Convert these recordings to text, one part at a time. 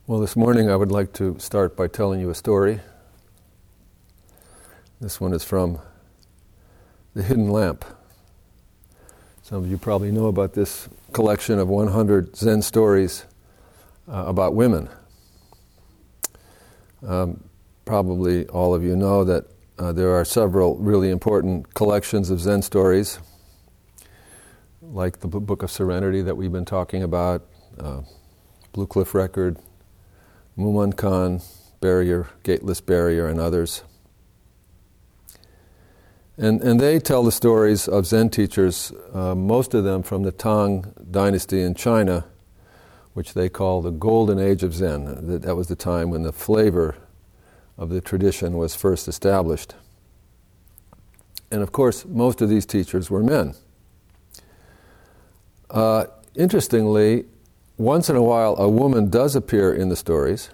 Well, this morning I would like to start by telling you a story. This one is from The Hidden Lamp. Some of you probably know about this collection of 100 Zen stories about women. Probably all of you know that there are several really important collections of Zen stories, like the Book of Serenity that we've been talking about, Blue Cliff Record, Mumonkan, Barrier, Gateless Barrier, and others. And they tell the stories of Zen teachers, most of them from the Tang dynasty in China, which they call the Golden Age of Zen. That was the time when the flavor of the tradition was first established. And of course, most of these teachers were men. Interestingly, once in a while a woman does appear in the stories,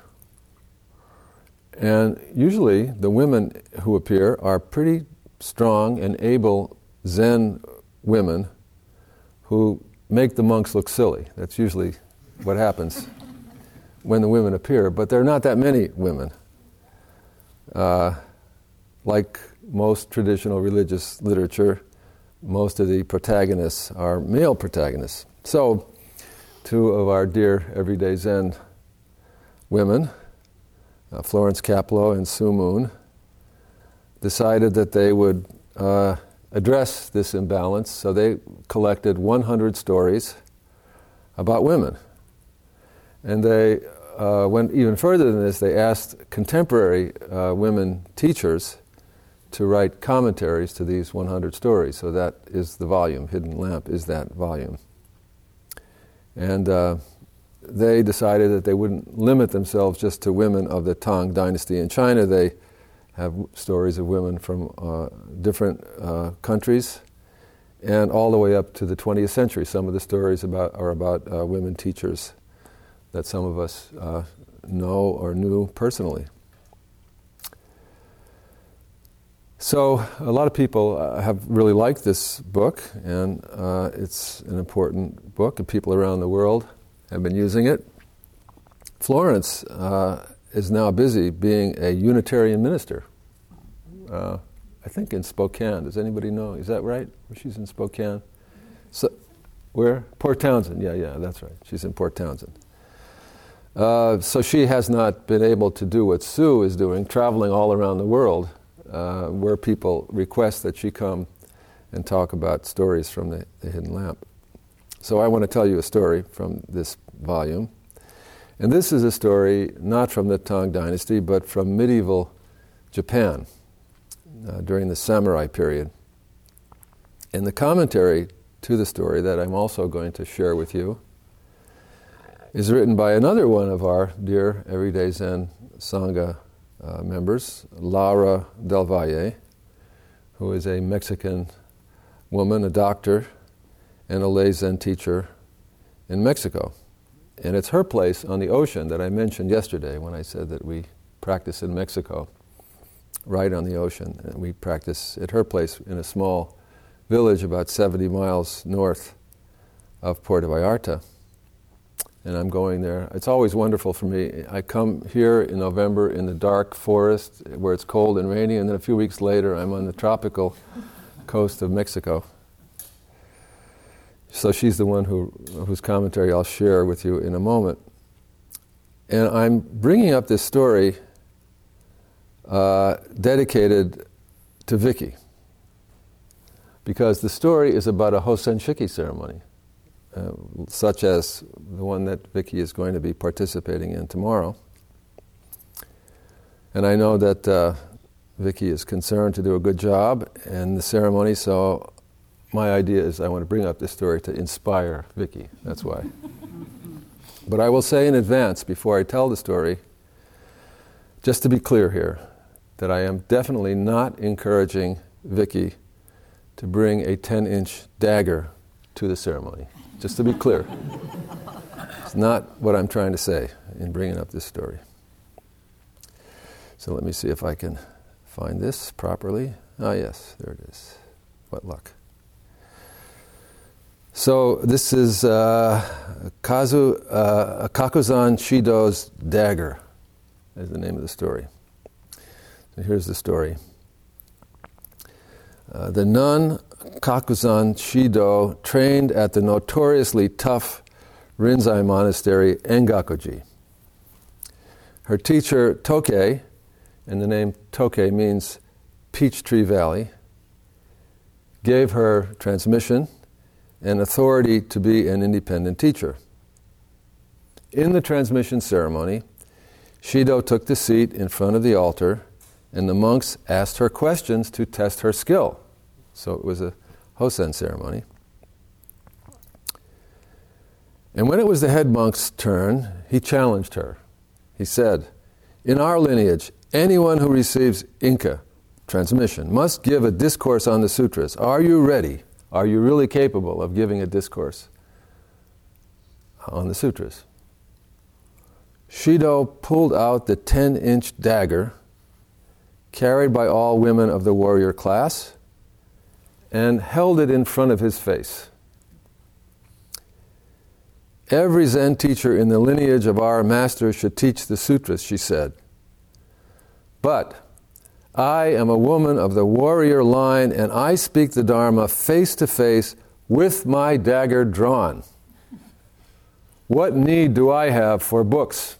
and usually the women who appear are pretty strong and able Zen women who make the monks look silly. That's usually what happens when the women appear, but there are not that many women. Like most traditional religious literature, most of the protagonists are male protagonists. So, two of our dear everyday Zen women, Florence Kapleau and Sue Moon, decided that they would address this imbalance, so they collected 100 stories about women. And they went even further than this. They asked contemporary women teachers to write commentaries to these 100 stories. So that is the volume. Hidden Lamp is that volume. And they decided that they wouldn't limit themselves just to women of the Tang dynasty in China. They have stories of women from different countries and all the way up to the 20th century. Some of the stories are about women teachers that some of us know or knew personally. So a lot of people have really liked this book, and it's an important book, and people around the world have been using it. Florence is now busy being a Unitarian minister, I think in Spokane. Does anybody know? Is that right? She's in Spokane. So, where? Port Townsend. Yeah, that's right. She's in Port Townsend. So she has not been able to do what Sue is doing, traveling all around the world, where people request that she come and talk about stories from the Hidden Lamp. So I want to tell you a story from this volume. And this is a story not from the Tang dynasty, but from medieval Japan during the samurai period. And the commentary to the story that I'm also going to share with you is written by another one of our dear Everyday Zen Sangha members, Laura Del Valle, who is a Mexican woman, a doctor, and a lay Zen teacher in Mexico. And it's her place on the ocean that I mentioned yesterday when I said that we practice in Mexico, right on the ocean. And we practice at her place in a small village about 70 miles north of Puerto Vallarta. And I'm going there. It's always wonderful for me. I come here in November in the dark forest where it's cold and rainy, and then a few weeks later I'm on the tropical coast of Mexico. So she's the one whose commentary I'll share with you in a moment. And I'm bringing up this story dedicated to Vicky, because the story is about a Hosen Shiki ceremony, such as the one that Vicky is going to be participating in tomorrow. And I know that Vicky is concerned to do a good job in the ceremony, so my idea is I want to bring up this story to inspire Vicky. That's why. But I will say in advance, before I tell the story, just to be clear here, that I am definitely not encouraging Vicky to bring a 10-inch dagger to the ceremony. Just to be clear. It's not what I'm trying to say in bringing up this story. So let me see if I can find this properly. Ah, yes, there it is. What luck. So this is Kakuzan Shido's dagger, is the name of the story. So here's the story. The nun Kakuzan Shido trained at the notoriously tough Rinzai monastery Engakuji. Her teacher Tokei, and the name Tokei means Peach Tree Valley, gave her transmission and authority to be an independent teacher. In the transmission ceremony, Shido took the seat in front of the altar, and the monks asked her questions to test her skill. So it was a Hosen ceremony. And when it was the head monk's turn, he challenged her. He said, "In our lineage, anyone who receives Inka, transmission, must give a discourse on the sutras. Are you ready? Are you really capable of giving a discourse on the sutras?" Shido pulled out the 10-inch dagger carried by all women of the warrior class and held it in front of his face. "Every Zen teacher in the lineage of our master should teach the sutras," she said. "But I am a woman of the warrior line, and I speak the Dharma face to face with my dagger drawn. What need do I have for books?"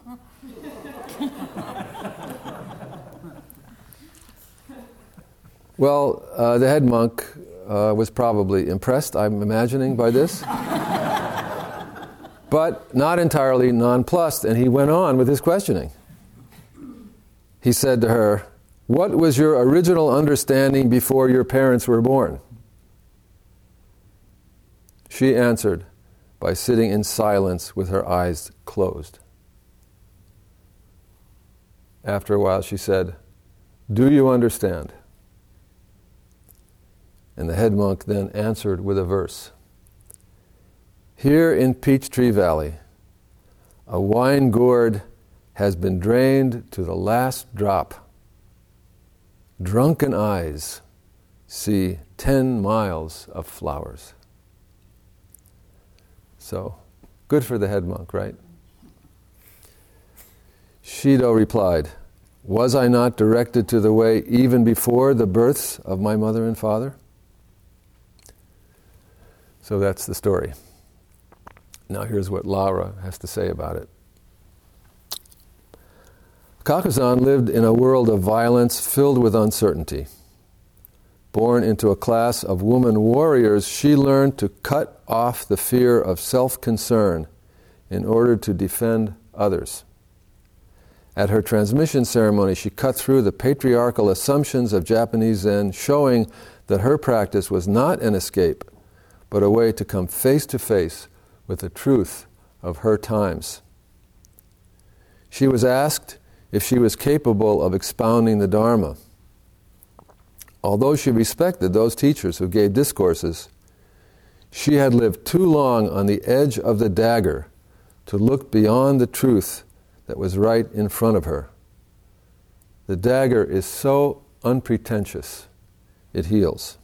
Well, the head monk was probably impressed, I'm imagining, by this, but not entirely nonplussed, and he went on with his questioning. He said to her, "What was your original understanding before your parents were born?" She answered by sitting in silence with her eyes closed. After a while she said, "Do you understand?" And the head monk then answered with a verse. "Here in Peach Tree Valley, a wine gourd has been drained to the last drop. Drunken eyes see 10 miles of flowers." So, good for the head monk, right? Shido replied, "Was I not directed to the way even before the births of my mother and father?" So that's the story. Now here's what Laura has to say about it. Kakuzan lived in a world of violence filled with uncertainty. Born into a class of woman warriors, she learned to cut off the fear of self-concern in order to defend others. At her transmission ceremony, she cut through the patriarchal assumptions of Japanese Zen, showing that her practice was not an escape, but a way to come face to face with the truth of her times. She was asked if she was capable of expounding the Dharma. Although she respected those teachers who gave discourses, she had lived too long on the edge of the dagger to look beyond the truth that was right in front of her. The dagger is so unpretentious, it heals.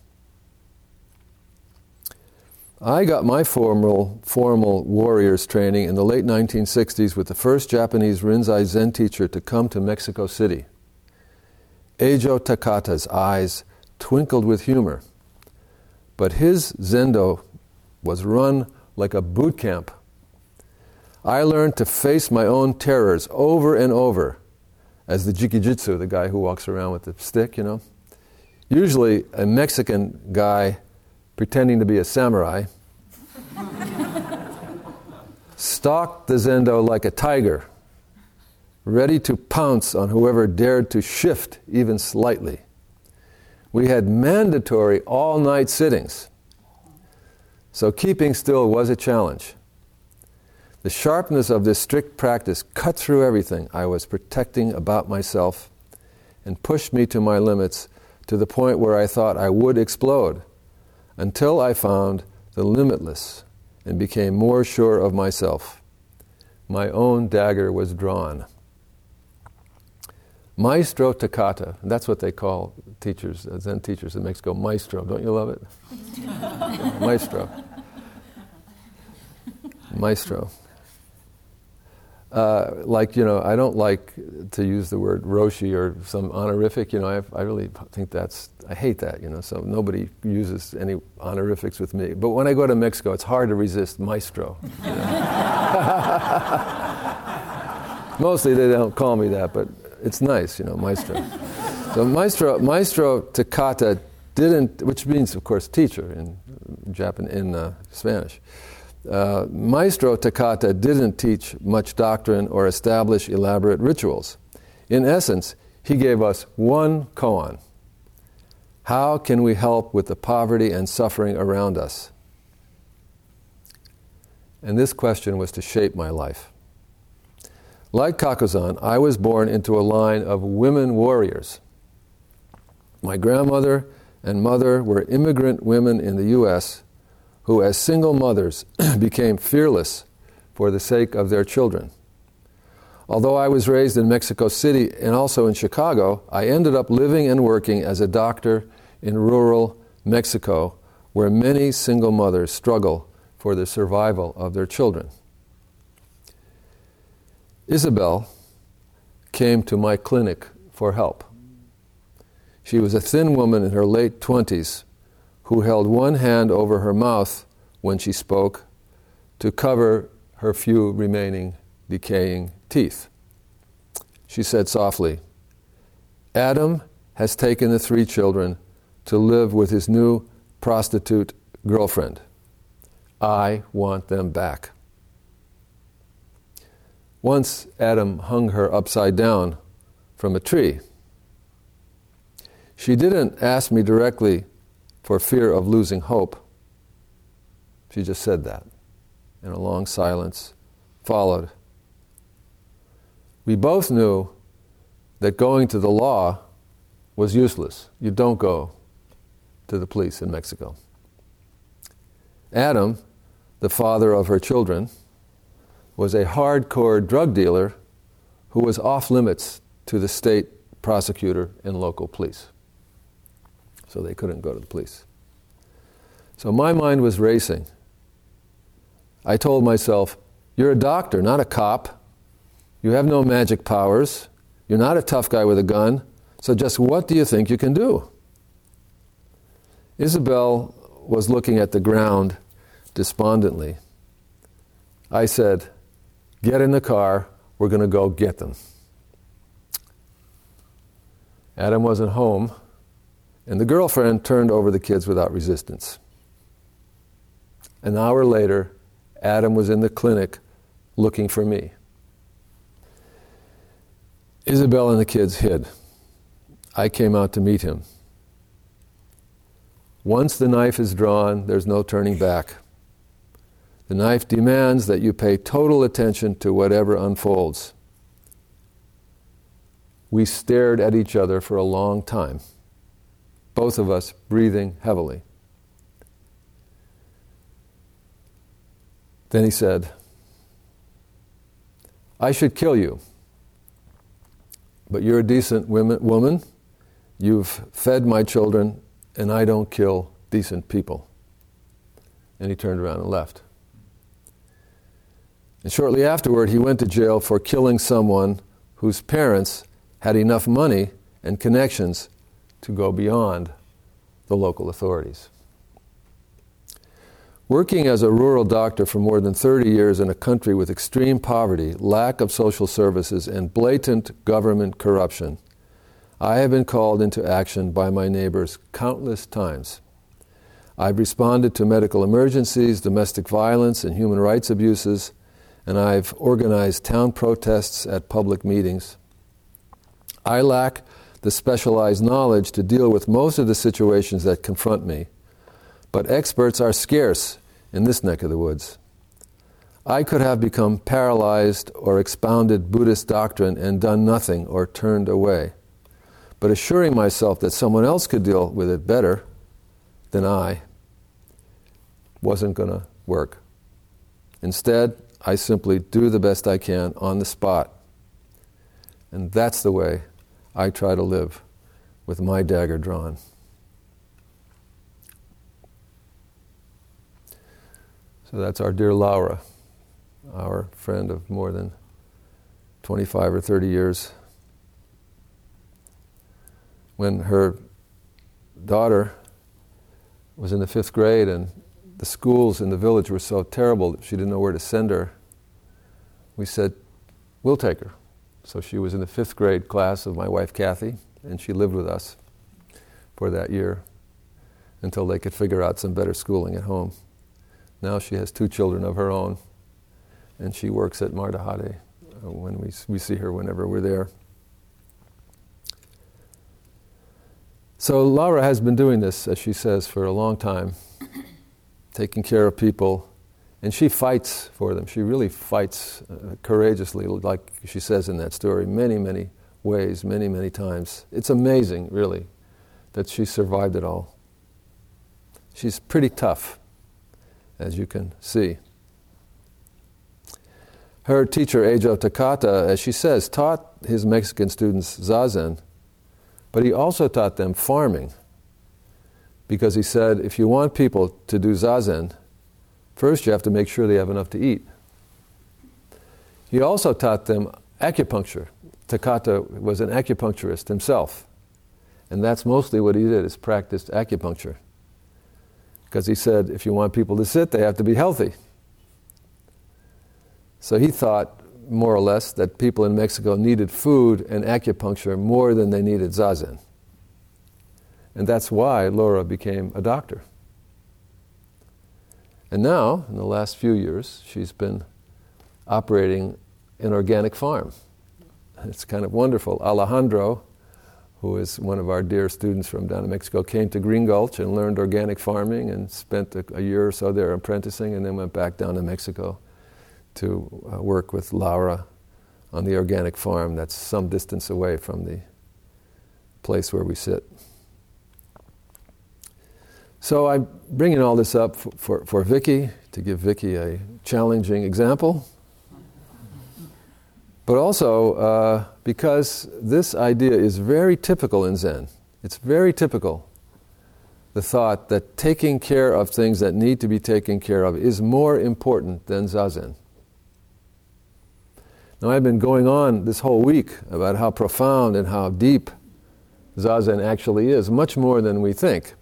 I got my formal warriors training in the late 1960s with the first Japanese Rinzai Zen teacher to come to Mexico City. Eijo Takata's eyes twinkled with humor, but his Zendo was run like a boot camp. I learned to face my own terrors over and over as the jikijutsu, the guy who walks around with the stick, you know. Usually a Mexican guy pretending to be a samurai, stalked the Zendo like a tiger, ready to pounce on whoever dared to shift even slightly. We had mandatory all-night sittings, so keeping still was a challenge. The sharpness of this strict practice cut through everything I was protecting about myself and pushed me to my limits, to the point where I thought I would explode, until I found the limitless and became more sure of myself. My own dagger was drawn. Maestro Takata, that's what they call teachers, Zen teachers in Mexico, maestro. Don't you love it? Maestro. Maestro. I don't like to use the word Roshi or some honorific. I really think I hate that. So nobody uses any honorifics with me. But when I go to Mexico, it's hard to resist Maestro. Mostly they don't call me that, but it's nice, Maestro. So Maestro Takata didn't, which means, of course, teacher in Spanish. Maestro Takata didn't teach much doctrine or establish elaborate rituals. In essence, he gave us one koan. How can we help with the poverty and suffering around us? And this question was to shape my life. Like Kakuzan, I was born into a line of women warriors. My grandmother and mother were immigrant women in the U.S. who, as single mothers, became fearless for the sake of their children. Although I was raised in Mexico City and also in Chicago, I ended up living and working as a doctor in rural Mexico, where many single mothers struggle for the survival of their children. Isabel came to my clinic for help. She was a thin woman in her late 20s who held one hand over her mouth when she spoke to cover her few remaining decaying teeth. She said softly, "Adam has taken the 3 children to live with his new prostitute girlfriend. I want them back." Once Adam hung her upside down from a tree. She didn't ask me directly for fear of losing hope. She just said that, and a long silence followed. We both knew that going to the law was useless. You don't go to the police in Mexico. Adam, the father of her children, was a hardcore drug dealer who was off limits to the state prosecutor and local police. So they couldn't go to the police. So my mind was racing. I told myself, you're a doctor, not a cop. You have no magic powers. You're not a tough guy with a gun. So just what do you think you can do? Isabel was looking at the ground despondently. I said, get in the car, we're going to go get them. Adam wasn't home, and the girlfriend turned over the kids without resistance. An hour later, Adam was in the clinic looking for me. Isabel and the kids hid. I came out to meet him. Once the knife is drawn, there's no turning back. The knife demands that you pay total attention to whatever unfolds. We stared at each other for a long time, both of us breathing heavily. Then he said, I should kill you, but you're a decent woman. You've fed my children, and I don't kill decent people. And he turned around and left. And shortly afterward, he went to jail for killing someone whose parents had enough money and connections to go beyond the local authorities. Working as a rural doctor for more than 30 years in a country with extreme poverty, lack of social services, and blatant government corruption, I have been called into action by my neighbors countless times. I've responded to medical emergencies, domestic violence, and human rights abuses, and I've organized town protests at public meetings. I lack the specialized knowledge to deal with most of the situations that confront me, but experts are scarce in this neck of the woods. I could have become paralyzed or expounded Buddhist doctrine and done nothing or turned away, but assuring myself that someone else could deal with it better than I wasn't going to work. Instead, I simply do the best I can on the spot. And that's the way I try to live with my dagger drawn. So that's our dear Laura. our friend of more than 25 or 30 years. When her daughter was in the 5th grade and the schools in the village were so terrible that she didn't know where to send her, we said, we'll take her. So she was in the 5th grade class of my wife Kathy, and she lived with us for that year until they could figure out some better schooling at home. Now she has 2 children of her own, and she works at Mardahade when we see her whenever we're there. So Laura has been doing this, as she says, for a long time, taking care of people, and she fights for them. She really fights courageously, like she says in that story, many, many ways, many, many times. It's amazing, really, that she survived it all. She's pretty tough, as you can see. Her teacher, Ejo Takata, as she says, taught his Mexican students Zazen, but he also taught them farming, because he said, if you want people to do Zazen, first you have to make sure they have enough to eat. He also taught them acupuncture. Takata was an acupuncturist himself, and that's mostly what he did, is practiced acupuncture. Because he said, if you want people to sit, they have to be healthy. So he thought, more or less, that people in Mexico needed food and acupuncture more than they needed Zazen. And that's why Laura became a doctor. And now, in the last few years, she's been operating an organic farm. It's kind of wonderful. Alejandro, who is one of our dear students from down in Mexico, came to Green Gulch and learned organic farming and spent a year or so there apprenticing, and then went back down to Mexico to work with Laura on the organic farm that's some distance away from the place where we sit. So I'm bringing all this up for Vicky, to give Vicky a challenging example, but also because this idea is very typical in Zen. It's very typical, the thought that taking care of things that need to be taken care of is more important than Zazen. Now, I've been going on this whole week about how profound and how deep Zazen actually is, much more than we think.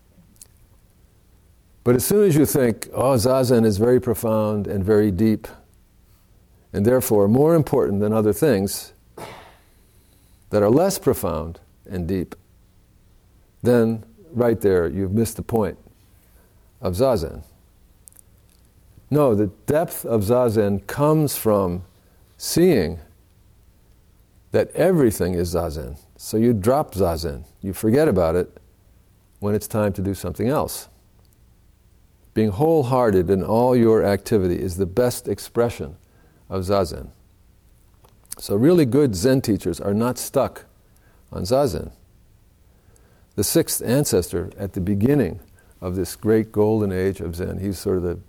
But as soon as you think, oh, Zazen is very profound and very deep, and therefore more important than other things that are less profound and deep, then right there you've missed the point of Zazen. No, the depth of Zazen comes from seeing that everything is Zazen. So you drop Zazen. You forget about it when it's time to do something else. Being wholehearted in all your activity is the best expression of Zazen. So really good Zen teachers are not stuck on Zazen. The 6th ancestor at the beginning of this great golden age of Zen, he's sort of the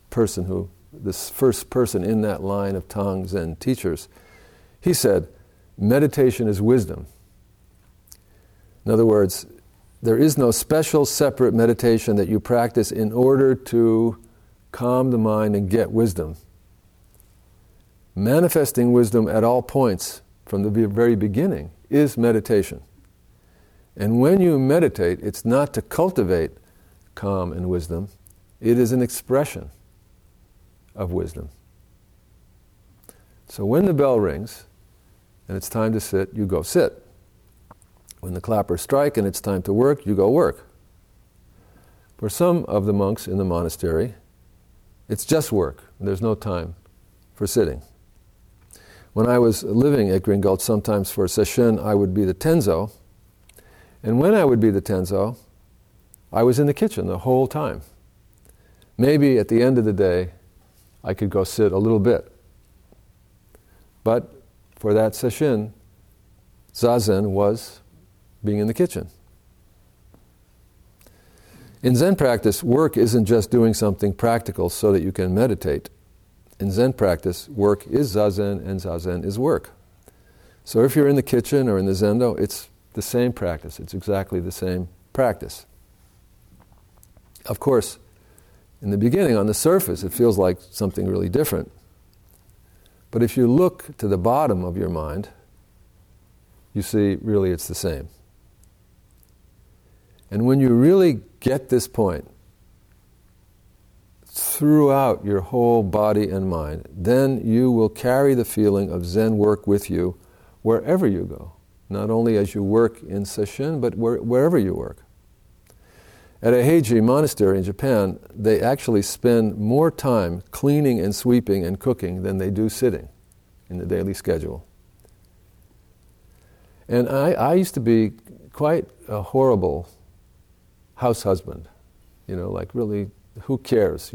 first person in that line of Tang Zen teachers. He said, meditation is wisdom. In other words, there is no special separate meditation that you practice in order to calm the mind and get wisdom. Manifesting wisdom at all points from the very beginning is meditation. And when you meditate, it's not to cultivate calm and wisdom, it is an expression of wisdom. So when the bell rings and it's time to sit, you go sit. When the clappers strike and it's time to work, you go work. For some of the monks in the monastery, it's just work. There's no time for sitting. When I was living at Green Gulch, sometimes for sesshin, I would be the tenzo. And when I would be the tenzo, I was in the kitchen the whole time. Maybe at the end of the day, I could go sit a little bit. But for that sesshin, Zazen was being in the kitchen. In Zen practice, work isn't just doing something practical so that you can meditate. In Zen practice, work is Zazen and Zazen is work. So if you're in the kitchen or in the Zendo, it's the same practice. It's exactly the same practice. Of course, in the beginning, on the surface, it feels like something really different. But if you look to the bottom of your mind, you see really it's the same. And when you really get this point throughout your whole body and mind, then you will carry the feeling of Zen work with you wherever you go. Not only as you work in sesshin, but wherever you work. At a Heiji monastery in Japan, they actually spend more time cleaning and sweeping and cooking than they do sitting in the daily schedule. And I used to be quite a horrible house husband, like really, who cares,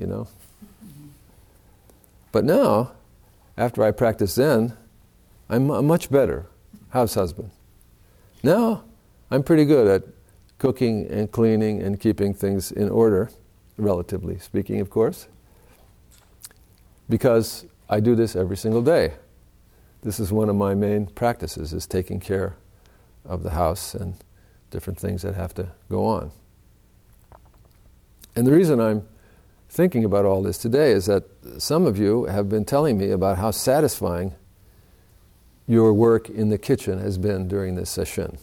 But now, after I practice Zen, I'm a much better house husband. Now, I'm pretty good at cooking and cleaning and keeping things in order, relatively speaking, of course, because I do this every single day. This is one of my main practices, is taking care of the house and different things that have to go on. And the reason I'm thinking about all this today is that some of you have been telling me about how satisfying your work in the kitchen has been during this session.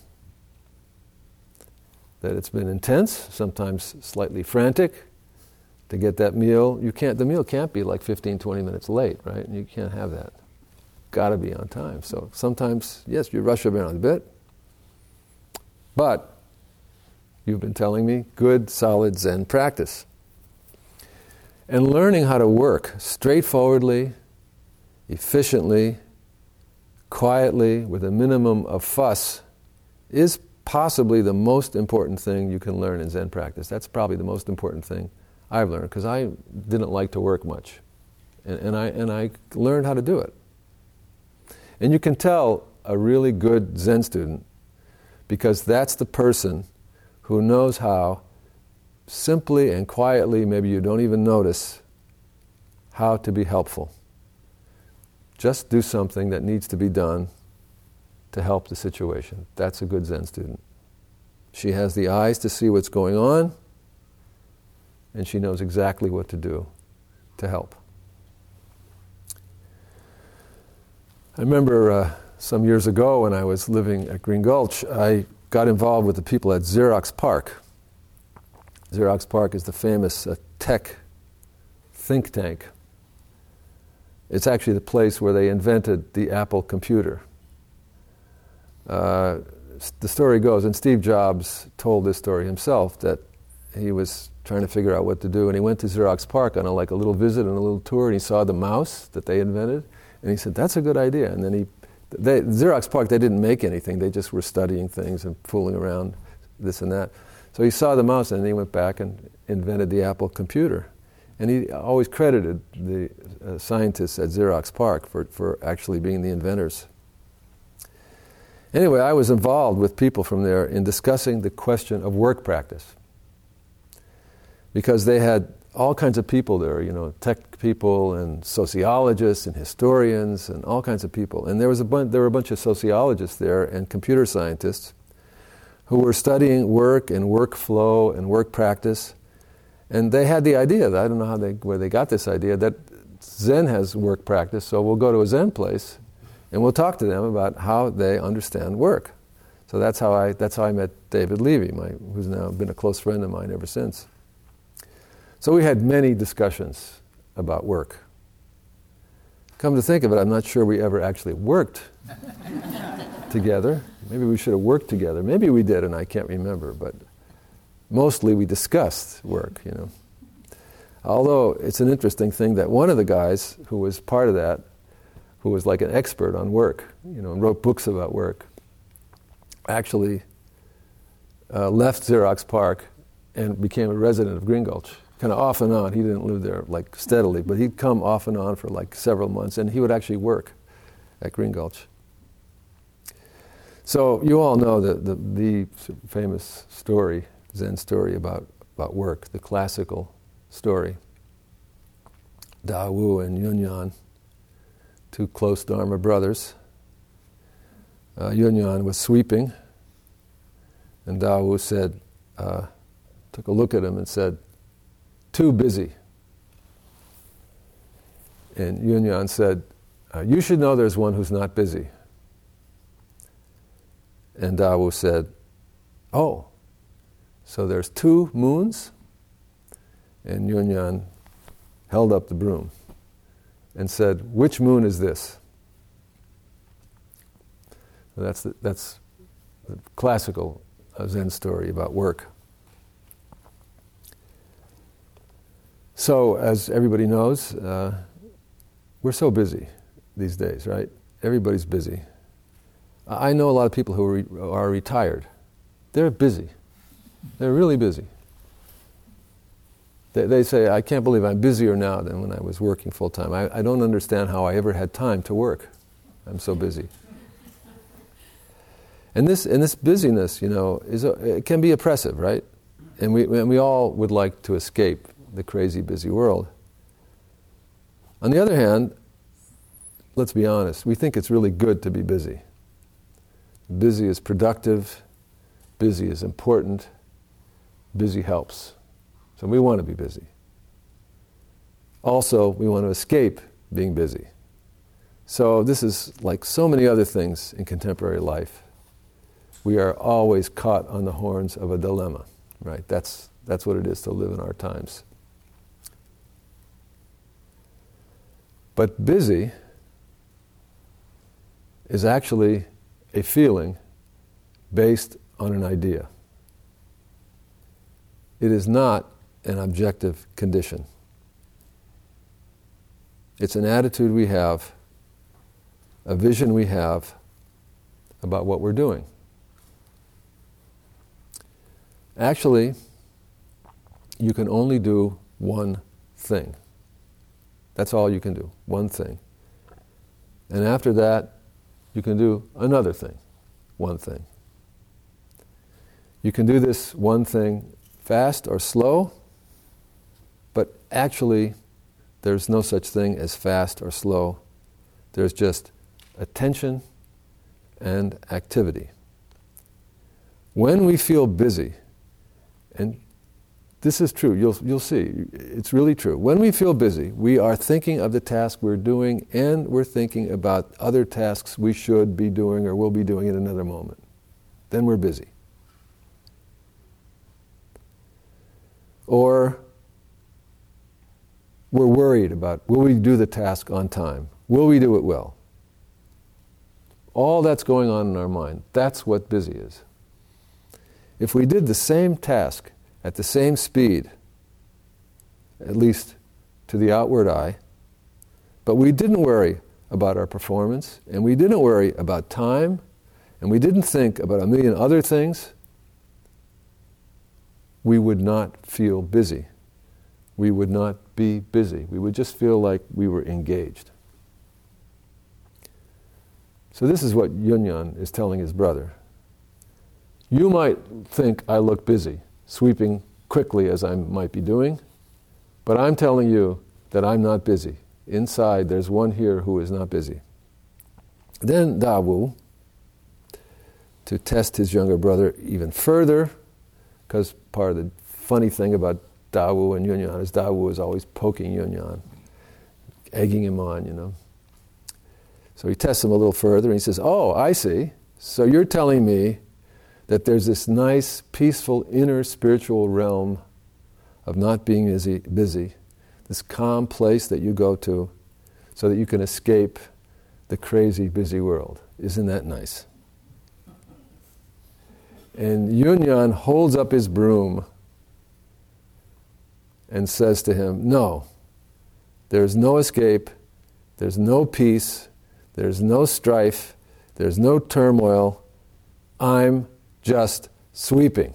That it's been intense, sometimes slightly frantic, to get that meal. The meal can't be like 15, 20 minutes late, right? You can't have that. Got to be on time. So sometimes, yes, you rush around a bit, but you've been telling me good, solid Zen practice. And learning how to work straightforwardly, efficiently, quietly, with a minimum of fuss, is possibly the most important thing you can learn in Zen practice. That's probably the most important thing I've learned, because I didn't like to work much. And I learned how to do it. And you can tell a really good Zen student, because that's the person who knows how, simply and quietly, maybe you don't even notice, how to be helpful. Just do something that needs to be done to help the situation. That's a good Zen student. She has the eyes to see what's going on, and she knows exactly what to do to help. I remember some years ago when I was living at Green Gulch, I got involved with the people at Xerox PARC. Xerox PARC is the famous tech think tank. It's actually the place where they invented the Apple computer. The story goes, and Steve Jobs told this story himself, that he was trying to figure out what to do, and he went to Xerox PARC on a little visit and a little tour, and he saw the mouse that they invented, and he said, that's a good idea. And then Xerox PARC, they didn't make anything, they just were studying things and fooling around, this and that. So he saw the mouse, and then he went back and invented the Apple computer. And he always credited the scientists at Xerox PARC for actually being the inventors. Anyway, I was involved with people from there in discussing the question of work practice. Because they had all kinds of people there, tech people and sociologists and historians and all kinds of people. And there were a bunch of sociologists there and computer scientists who were studying work and workflow and work practice. And they had the idea, I don't know where they got this idea, that Zen has work practice, so we'll go to a Zen place and we'll talk to them about how they understand work. So that's how I met David Levy, who's now been a close friend of mine ever since. So we had many discussions about work. Come to think of it, I'm not sure we ever actually worked together. Maybe we should have worked together. Maybe we did, and I can't remember, but mostly we discussed work, Although it's an interesting thing that one of the guys who was part of that, who was like an expert on work, and wrote books about work, actually left Xerox PARC and became a resident of Green Gulch. Kind of off and on. He didn't live there steadily, but he'd come off and on for several months, and he would actually work at Green Gulch. So you all know the famous story, Zen story about work, the classical story. Dawu and Yunyan, two close Dharma brothers. Yunyan was sweeping, and Dawu said, took a look at him and said, "Too busy." And Yunyan said, You should know there's one who's not busy. And Dawu said, oh, so there's 2 moons? And Yunyan held up the broom and said, which moon is this? That's the classical Zen story about work. So, as everybody knows, we're so busy these days, right? Everybody's busy. I know a lot of people who are retired. They're busy. They're really busy. They say, I can't believe I'm busier now than when I was working full time. I don't understand how I ever had time to work. I'm so busy. And this busyness, it can be oppressive, right? And we all would like to escape the crazy busy world. On the other hand, let's be honest, we think it's really good to be busy. Busy is productive, busy is important, busy helps. So we want to be busy. Also, we want to escape being busy. So this is like so many other things in contemporary life. We are always caught on the horns of a dilemma, right? That's what it is to live in our times. But busy is actually a feeling based on an idea. It is not an objective condition. It's an attitude we have, a vision we have about what we're doing. Actually, you can only do one thing. That's all you can do, one thing. And after that, you can do another thing, one thing. You can do this one thing fast or slow, but actually, there's no such thing as fast or slow. There's just attention and activity. When we feel busy, and this is true, you'll see, it's really true. When we feel busy, we are thinking of the task we're doing, and we're thinking about other tasks we should be doing or will be doing at another moment. Then we're busy. Or we're worried about, will we do the task on time? Will we do it well? All that's going on in our mind. That's what busy is. If we did the same task at the same speed, at least to the outward eye, but we didn't worry about our performance, and we didn't worry about time, and we didn't think about a million other things, we would not feel busy. We would not be busy. We would just feel like we were engaged. So this is what Yunyan is telling his brother. You might think I look busy, sweeping quickly as I might be doing, but I'm telling you that I'm not busy. Inside, there's one here who is not busy. Then Dawu, to test his younger brother even further, because part of the funny thing about Dawu and Yunyan is Dawu is always poking Yunyan, egging him on, So he tests him a little further, and he says, oh, I see. So you're telling me that there's this nice, peaceful, inner spiritual realm of not being busy, this calm place that you go to so that you can escape the crazy, busy world. Isn't that nice? And Yunyan holds up his broom and says to him, no, there's no escape, there's no peace, there's no strife, there's no turmoil, I'm just sweeping.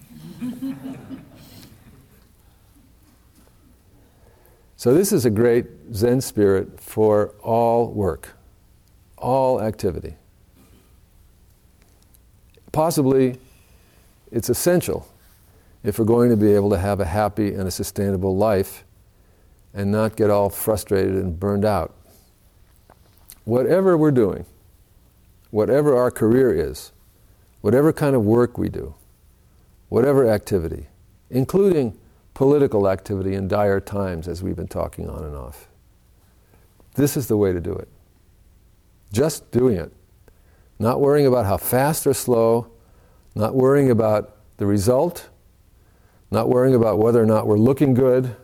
So this is a great Zen spirit for all work, all activity. Possibly it's essential if we're going to be able to have a happy and a sustainable life and not get all frustrated and burned out. Whatever we're doing, whatever our career is, whatever kind of work we do, whatever activity, including political activity in dire times, as we've been talking on and off, this is the way to do it. Just doing it. Not worrying about how fast or slow, not worrying about the result, not worrying about whether or not we're looking good.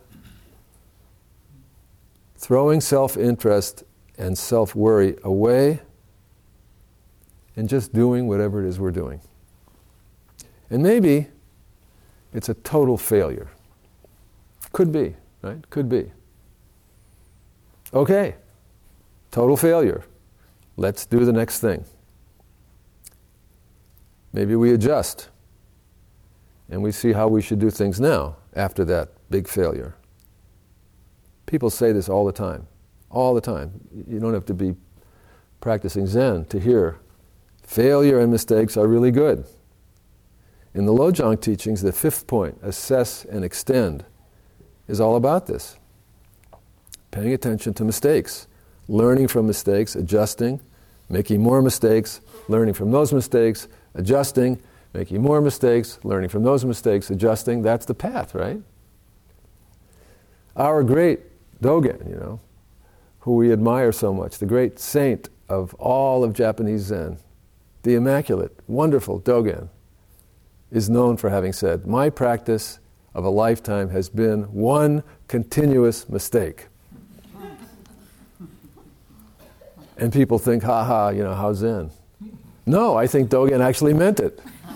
Throwing self-interest and self-worry away and just doing whatever it is we're doing. And maybe it's a total failure. Could be, right? Could be. Okay, total failure. Let's do the next thing. Maybe we adjust and we see how we should do things now after that big failure. People say this all the time. All the time. You don't have to be practicing Zen to hear failure and mistakes are really good. In the Lojong teachings, the fifth point, assess and extend, is all about this. Paying attention to mistakes, learning from mistakes, adjusting, making more mistakes, learning from those mistakes, adjusting, making more mistakes, learning from those mistakes, adjusting. That's the path, right? Our great Dogen, who we admire so much, the great saint of all of Japanese Zen, the immaculate, wonderful Dogen, is known for having said, "My practice of a lifetime has been one continuous mistake." And people think, ha ha, how Zen. No, I think Dogen actually meant it.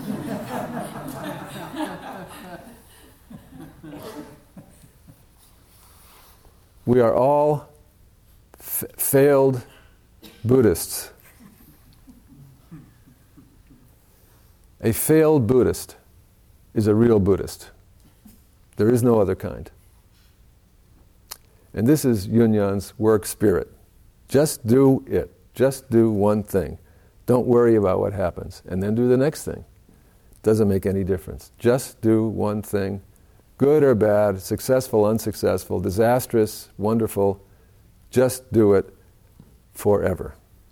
We are all failed Buddhists. A failed Buddhist is a real Buddhist. There is no other kind. And this is Yunyan's work spirit. Just do it. Just do one thing. Don't worry about what happens. And then do the next thing. Doesn't make any difference. Just do one thing. Good or bad, successful, unsuccessful, disastrous, wonderful. Just do it forever.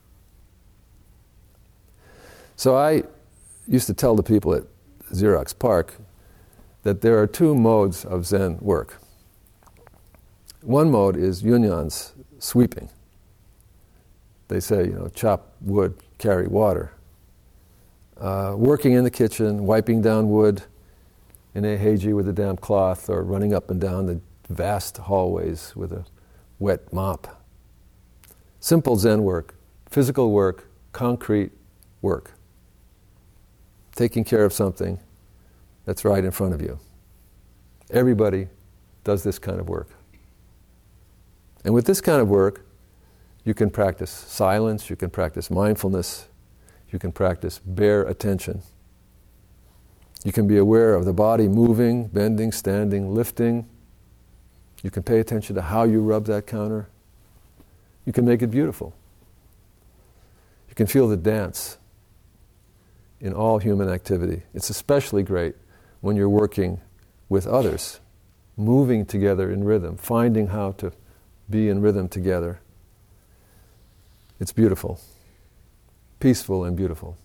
So I used to tell the people at Xerox PARC that there are two modes of Zen work. One mode is Yunyan's sweeping. They say, chop wood, carry water. Working in the kitchen, wiping down wood in a heiji with a damp cloth, or running up and down the vast hallways with a wet mop. Simple Zen work, physical work, concrete work. Taking care of something that's right in front of you. Everybody does this kind of work. And with this kind of work, you can practice silence, you can practice mindfulness, you can practice bare attention. You can be aware of the body moving, bending, standing, lifting. You can pay attention to how you rub that counter. You can make it beautiful. You can feel the dance in all human activity. It's especially great when you're working with others, moving together in rhythm, finding how to be in rhythm together. It's beautiful, peaceful and beautiful.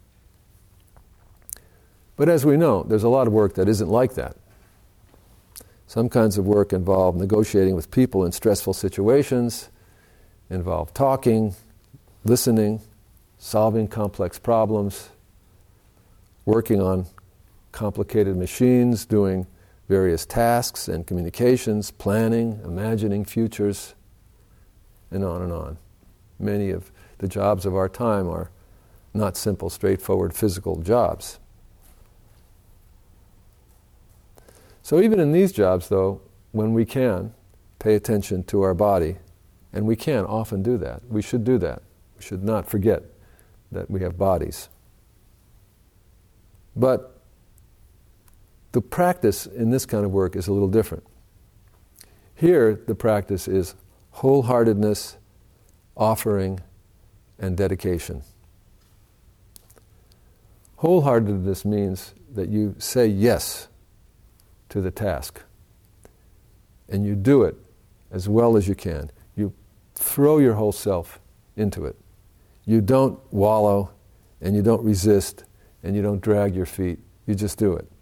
But as we know, there's a lot of work that isn't like that. Some kinds of work involve negotiating with people in stressful situations, involve talking, listening, solving complex problems, working on complicated machines, doing various tasks and communications, planning, imagining futures, and on and on. Many of the jobs of our time are not simple, straightforward physical jobs. So even in these jobs, though, when we can pay attention to our body, and we can often do that, we should do that. We should not forget that we have bodies. But the practice in this kind of work is a little different. Here, the practice is wholeheartedness, offering, and dedication. Wholeheartedness means that you say yes to the task, and you do it as well as you can. You throw your whole self into it. You don't wallow, and you don't resist, and you don't drag your feet. You just do it.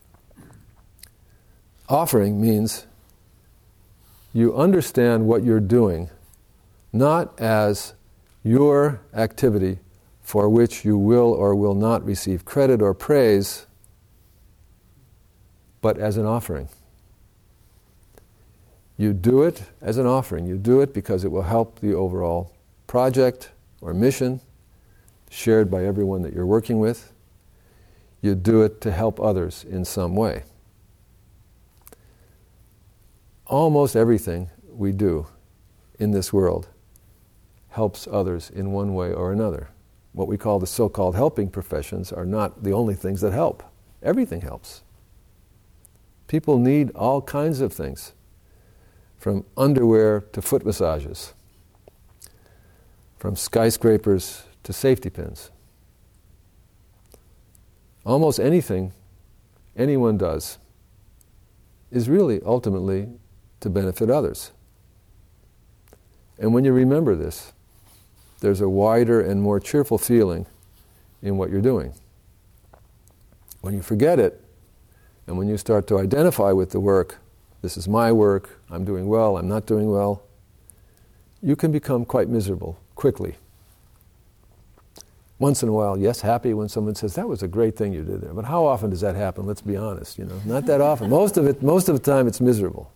Offering means you understand what you're doing, not as your activity for which you will or will not receive credit or praise, but as an offering. You do it as an offering. You do it because it will help the overall project or mission shared by everyone that you're working with. You do it to help others in some way. Almost everything we do in this world helps others in one way or another. What we call the so-called helping professions are not the only things that help. Everything helps. People need all kinds of things, from underwear to foot massages, from skyscrapers to safety pins. Almost anything anyone does is really ultimately to benefit others. And when you remember this, there's a wider and more cheerful feeling in what you're doing. When you forget it, and when you start to identify with the work, this is my work, I'm doing well, I'm not doing well, you can become quite miserable quickly. Once in a while, yes, happy when someone says, that was a great thing you did there. But how often does that happen? Let's be honest, not that often. Most of the time it's miserable.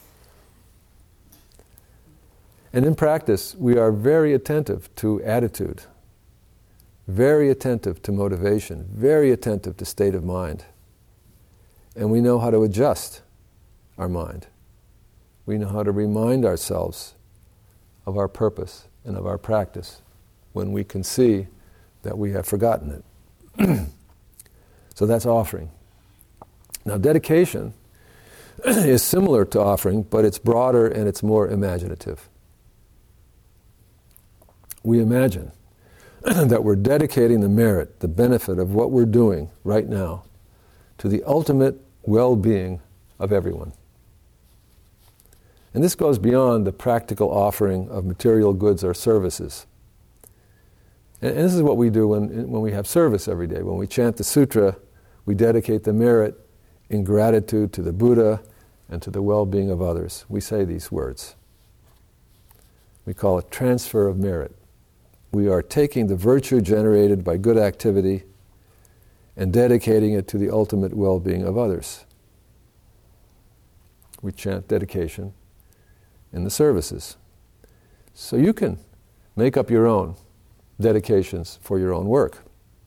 And in practice, we are very attentive to attitude, very attentive to motivation, very attentive to state of mind. And we know how to adjust our mind. We know how to remind ourselves of our purpose and of our practice when we can see that we have forgotten it. So that's offering. Now, dedication is similar to offering, but it's broader and it's more imaginative. We imagine that we're dedicating the merit, the benefit of what we're doing right now to the ultimate well-being of everyone. And this goes beyond the practical offering of material goods or services. And this is what we do when we have service every day. When we chant the sutra, we dedicate the merit in gratitude to the Buddha and to the well-being of others. We say these words. We call it transfer of merit. We are taking the virtue generated by good activity and dedicating it to the ultimate well-being of others. We chant dedication in the services. So you can make up your own dedications for your own work.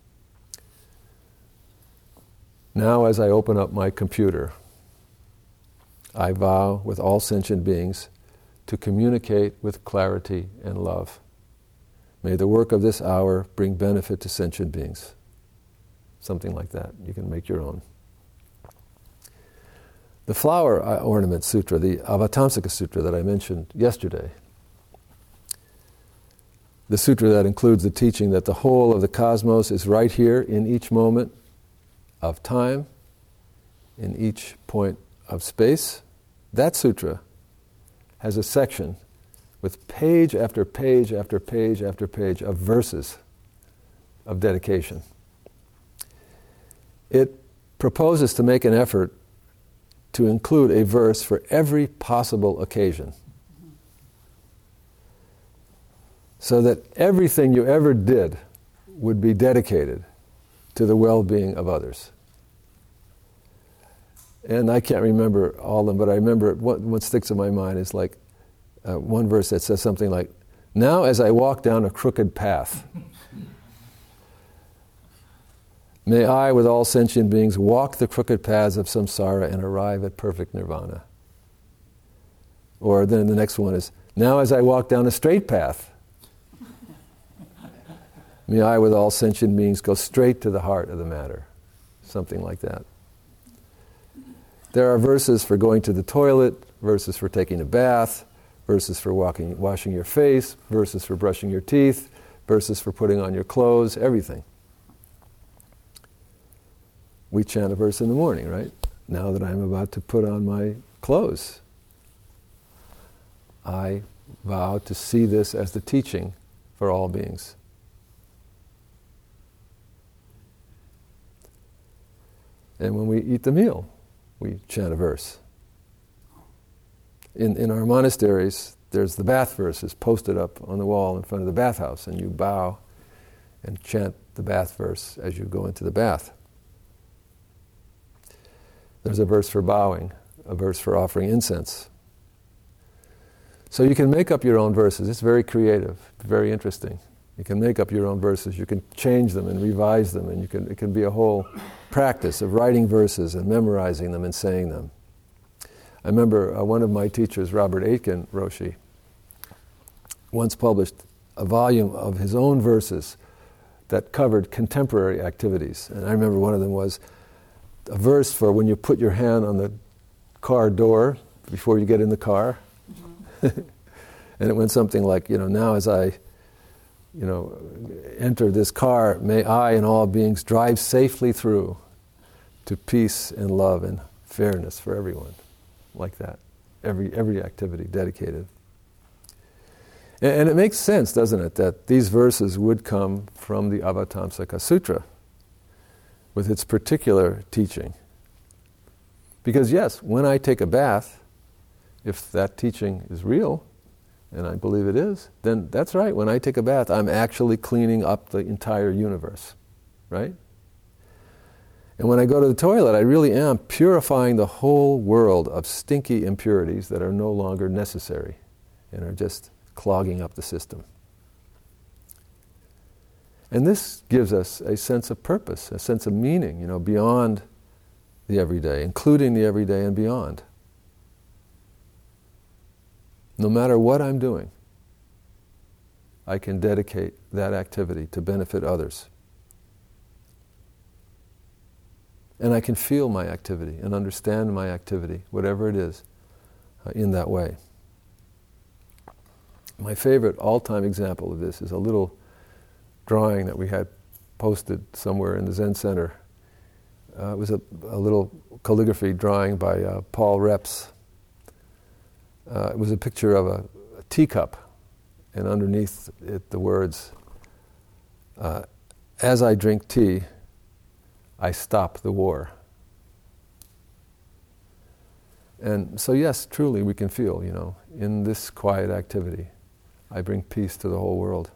Now, as I open up my computer, I vow with all sentient beings to communicate with clarity and love. May the work of this hour bring benefit to sentient beings. Something like that. You can make your own. The flower ornament sutra, the Avatamsaka Sutra that I mentioned yesterday, the sutra that includes the teaching that the whole of the cosmos is right here in each moment of time, in each point of space, that sutra has a section with page after page after page after page of verses of dedication. It proposes to make an effort to include a verse for every possible occasion, so that everything you ever did would be dedicated to the well-being of others. And I can't remember all of them, but I remember what sticks in my mind is like one verse that says something like, "Now as I walk down a crooked path, may I, with all sentient beings, walk the crooked paths of samsara and arrive at perfect nirvana." Or then the next one is, "Now as I walk down a straight path, may I, with all sentient beings, go straight to the heart of the matter." Something like that. There are verses for going to the toilet, verses for taking a bath, verses for washing your face, verses for brushing your teeth, verses for putting on your clothes, everything. We chant a verse in the morning, right? Now that I'm about to put on my clothes, I vow to see this as the teaching for all beings. And when we eat the meal, we chant a verse. In our monasteries, there's the bath verses posted up on the wall in front of the bathhouse, and you bow and chant the bath verse as you go into the bath. There's a verse for bowing, a verse for offering incense. So you can make up your own verses. It's very creative, very interesting. You can make up your own verses. You can change them and revise them, and it can be a whole practice of writing verses and memorizing them and saying them. I remember one of my teachers, Robert Aitken Roshi, once published a volume of his own verses that covered contemporary activities. And I remember one of them was a verse for when you put your hand on the car door before you get in the car. Mm-hmm. And it went something like, now as I enter this car, may I and all beings drive safely through to peace and love and fairness for everyone. Like that. Every activity dedicated. And it makes sense, doesn't it, that these verses would come from the Avatamsaka Sutra with its particular teaching. Because yes, when I take a bath, if that teaching is real, and I believe it is, then that's right. When I take a bath, I'm actually cleaning up the entire universe, right? And when I go to the toilet, I really am purifying the whole world of stinky impurities that are no longer necessary and are just clogging up the system. And this gives us a sense of purpose, a sense of meaning, beyond the everyday, including the everyday and beyond. No matter what I'm doing, I can dedicate that activity to benefit others. And I can feel my activity and understand my activity, whatever it is, in that way. My favorite all-time example of this is a little drawing that we had posted somewhere in the Zen Center. It was a little calligraphy drawing by Paul Reps. It was a picture of a teacup, and underneath it the words, "As I drink tea, I stop the war." And so yes, truly we can feel, in this quiet activity, I bring peace to the whole world.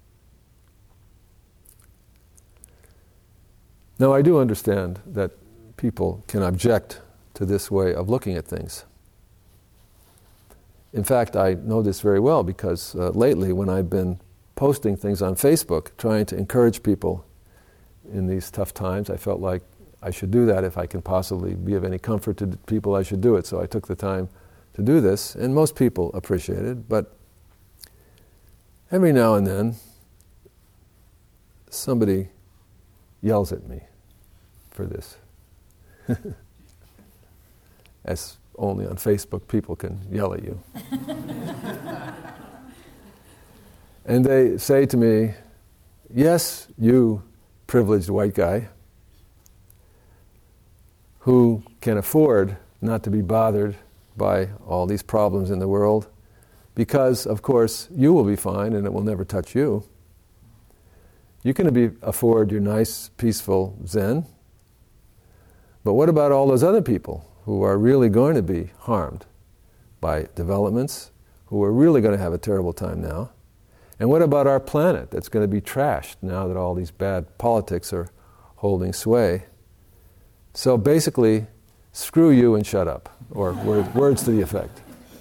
Now I do understand that people can object to this way of looking at things. In fact, I know this very well because lately when I've been posting things on Facebook, trying to encourage people in these tough times, I felt like I should do that. If I can possibly be of any comfort to people, I should do it. So I took the time to do this, and most people appreciate it, but every now and then somebody yells at me for this. As only on Facebook people can yell at you. And they say to me, "Yes, you privileged white guy who can afford not to be bothered by all these problems in the world because, of course, you will be fine and it will never touch you. You can afford your nice, peaceful Zen, but what about all those other people who are really going to be harmed by developments, who are really going to have a terrible time now? And what about our planet that's going to be trashed now that all these bad politics are holding sway? So basically, screw you and shut up," or words to the effect.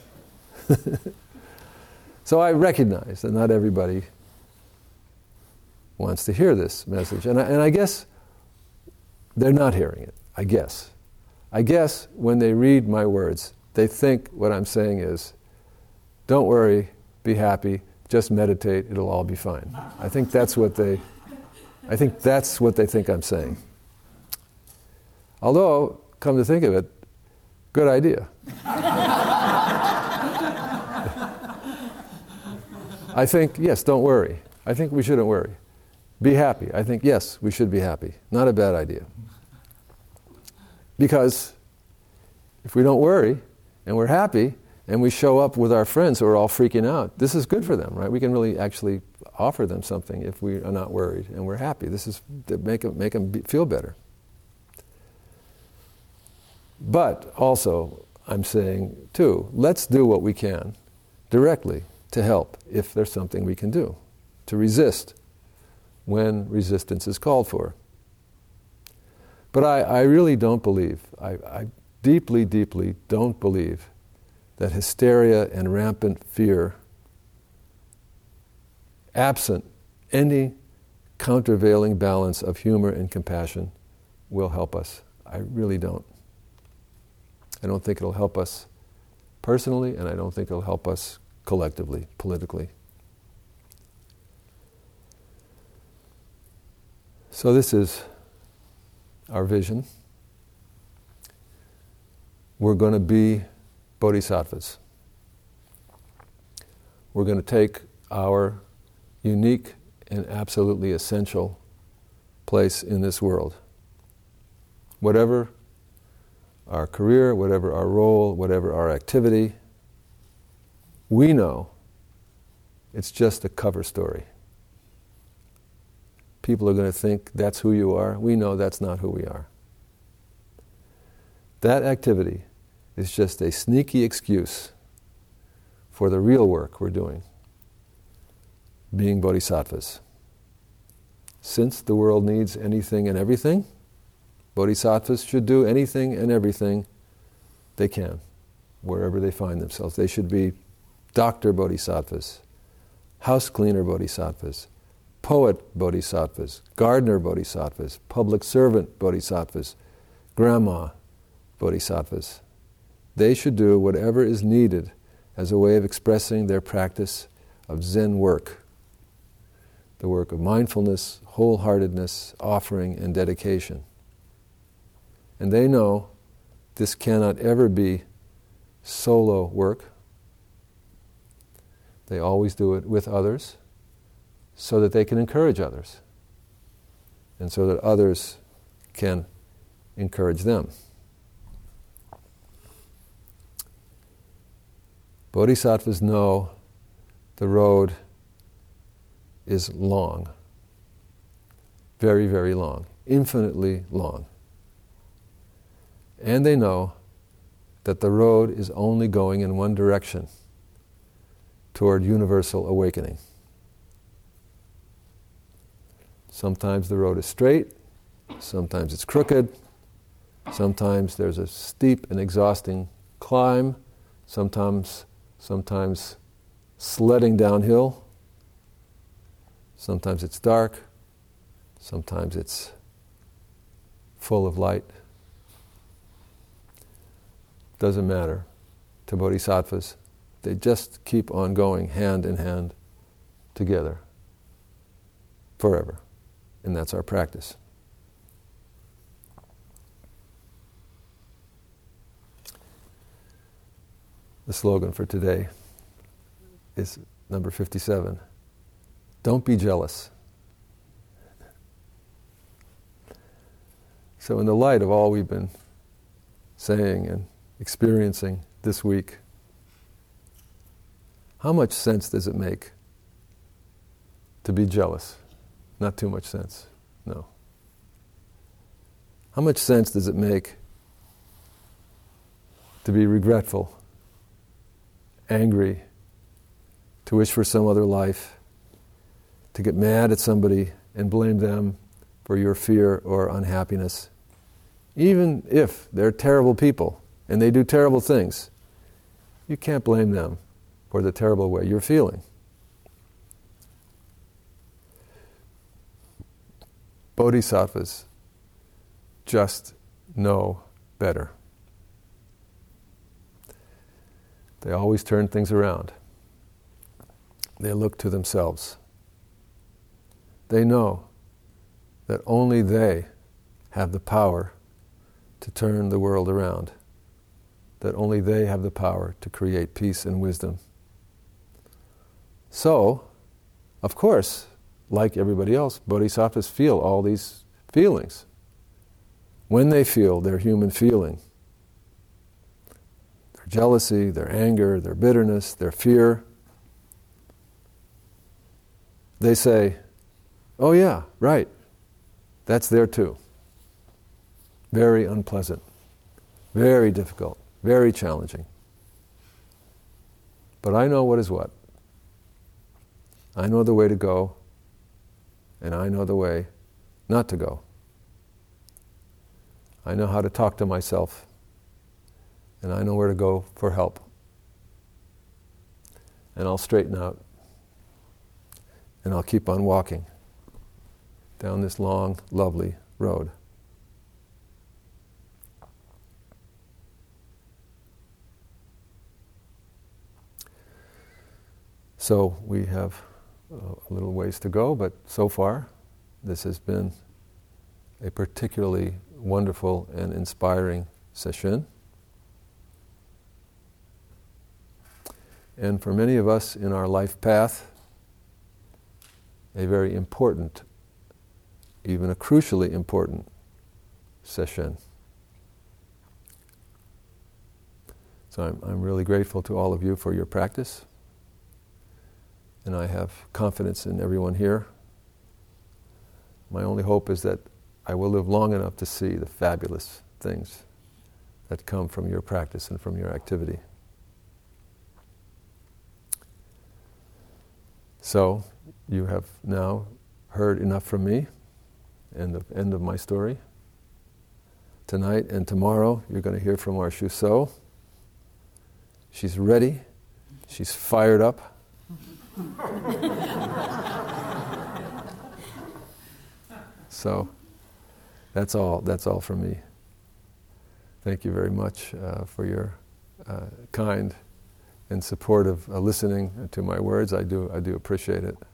So I recognize that not everybody wants to hear this message. And I guess they're not hearing it, I guess. I guess when they read my words, they think what I'm saying is, don't worry, be happy, just meditate, it'll all be fine. I think that's what they think I'm saying. Although, come to think of it, good idea. I think, yes, don't worry. I think we shouldn't worry. Be happy. I think, yes, we should be happy. Not a bad idea. Because if we don't worry, and we're happy, and we show up with our friends who are all freaking out, this is good for them, right? We can really actually offer them something if we are not worried and we're happy. This is to make them feel better. But also, I'm saying, too, let's do what we can directly to help if there's something we can do, to resist when resistance is called for. But I really don't believe, I deeply, deeply don't believe that hysteria and rampant fear, absent any countervailing balance of humor and compassion, will help us. I really don't. I don't think it'll help us personally, and I don't think it'll help us collectively, politically. So this is our vision. We're going to be bodhisattvas. We're going to take our unique and absolutely essential place in this world. Whatever our career, whatever our role, whatever our activity, we know it's just a cover story. People are going to think that's who you are. We know that's not who we are. That activity is just a sneaky excuse for the real work we're doing, being bodhisattvas. Since the world needs anything and everything, bodhisattvas should do anything and everything they can, wherever they find themselves. They should be doctor bodhisattvas, house cleaner bodhisattvas, poet bodhisattvas, gardener bodhisattvas, public servant bodhisattvas, grandma bodhisattvas. They should do whatever is needed as a way of expressing their practice of Zen work, the work of mindfulness, wholeheartedness, offering, and dedication. And they know this cannot ever be solo work. They always do it with others so that they can encourage others and so that others can encourage them. Bodhisattvas know the road is long, very, very long, infinitely long. And they know that the road is only going in one direction, toward universal awakening. Sometimes the road is straight, sometimes it's crooked, sometimes there's a steep and exhausting climb, sometimes sledding downhill, sometimes it's dark, sometimes it's full of light. Doesn't matter to bodhisattvas. They just keep on going hand in hand together forever. And that's our practice. The slogan for today is number 57. Don't be jealous. So in the light of all we've been saying and experiencing this week, how much sense does it make to be jealous? Not too much sense, no. How much sense does it make to be regretful, angry, to wish for some other life, to get mad at somebody and blame them for your fear or unhappiness? Even if they're terrible people and they do terrible things, you can't blame them for the terrible way you're feeling. Bodhisattvas just know better. They always turn things around. They look to themselves. They know that only they have the power to turn the world around, that only they have the power to create peace and wisdom. So, of course, like everybody else, bodhisattvas feel all these feelings. When they feel their human feeling, their jealousy, their anger, their bitterness, their fear, they say, oh yeah, right, that's there too. Very unpleasant, very difficult, very challenging. But I know what is what. I know the way to go, and I know the way not to go. I know how to talk to myself, and I know where to go for help. And I'll straighten out, and I'll keep on walking down this long, lovely road. So we have a little ways to go, but so far this has been a particularly wonderful and inspiring session. And for many of us in our life path, a very important, even a crucially important session. So I'm really grateful to all of you for your practice. And I have confidence in everyone here. My only hope is that I will live long enough to see the fabulous things that come from your practice and from your activity. So, you have now heard enough from me, and the end of my story. Tonight and tomorrow, you're going to hear from our Shuso. She's ready. She's fired up. So, that's all from me. Thank you very much for your kind and supportive listening to my words. I do appreciate it.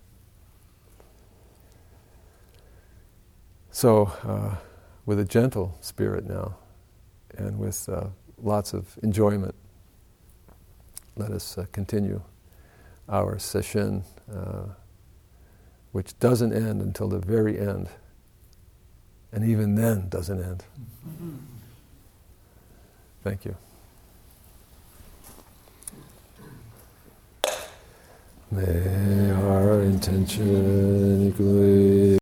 So, with a gentle spirit now, and with lots of enjoyment, let us continue our session, which doesn't end until the very end, and even then doesn't end. Thank you. May our intention equally